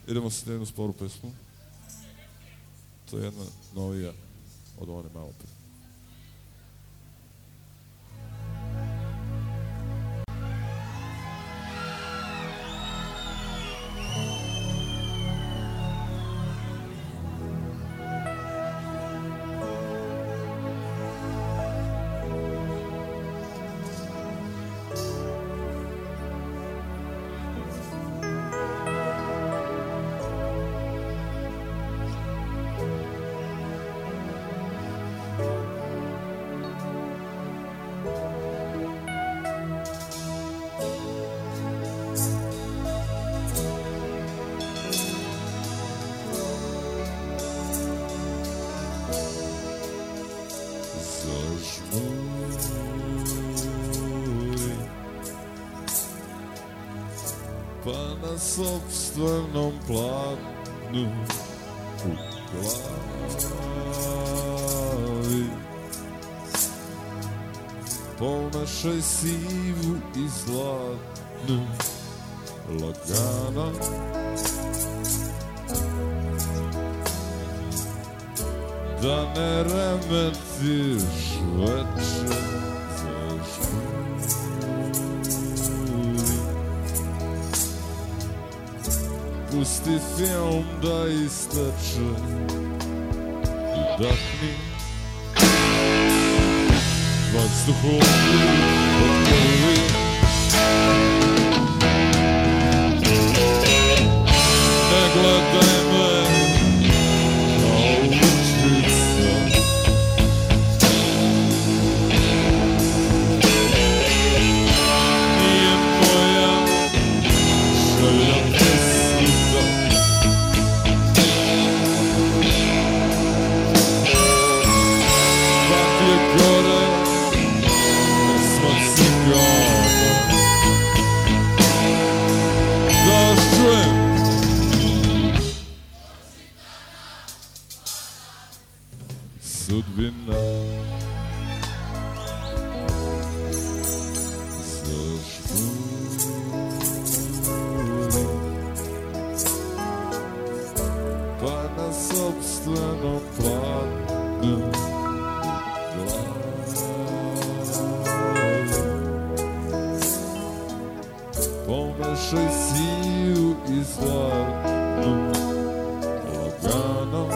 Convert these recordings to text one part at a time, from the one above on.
Idemo sa jednu sporu pesmu. To je jedna novija od one malo pre. Pa na sopstvenom planu u glavi pomešaj sivu i zlatnu lagano da ne remetiš večer. Pusti film da isteče i dahni vazduhom od krvi. Ne gledaj me kao učica, nije moja želja pesnika. Kad je gore pesma cigana, da čujem sudbina zažmuri, pa na sopstvenom planu u glavi pomešaj siju i zlatnu lagano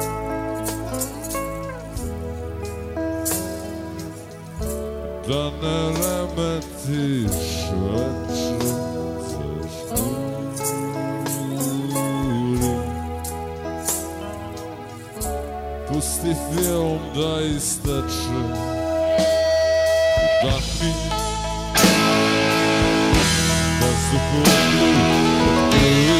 da ne remetiš večer zažmuri. Pusti film da isteče, dahni vazduhom od krvi.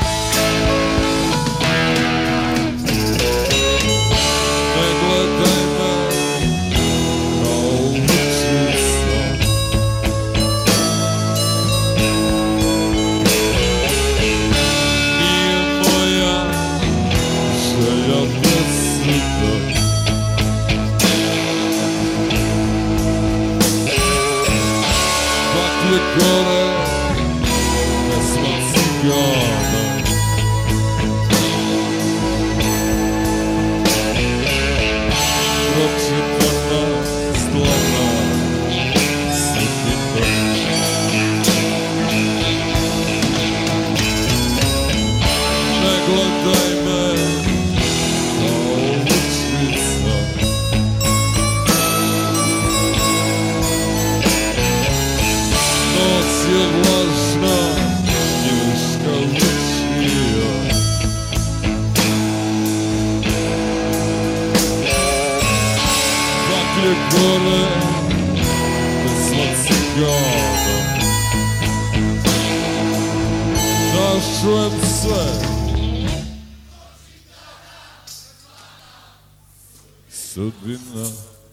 Ne gledaj me kao učica, nije moja želja pesnika. Kad je gore pesma cigana, pročitana zlata sudbina. Ne gledaj me kao učica, noć je vlažna, njuška lučija. Kad je gore pesma cigana, našujem sve sudbina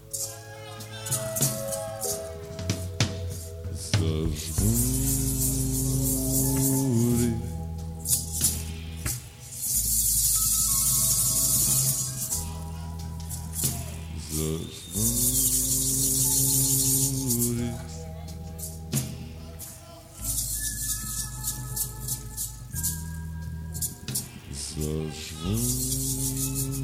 zažmuri. Zažmuri. sažmem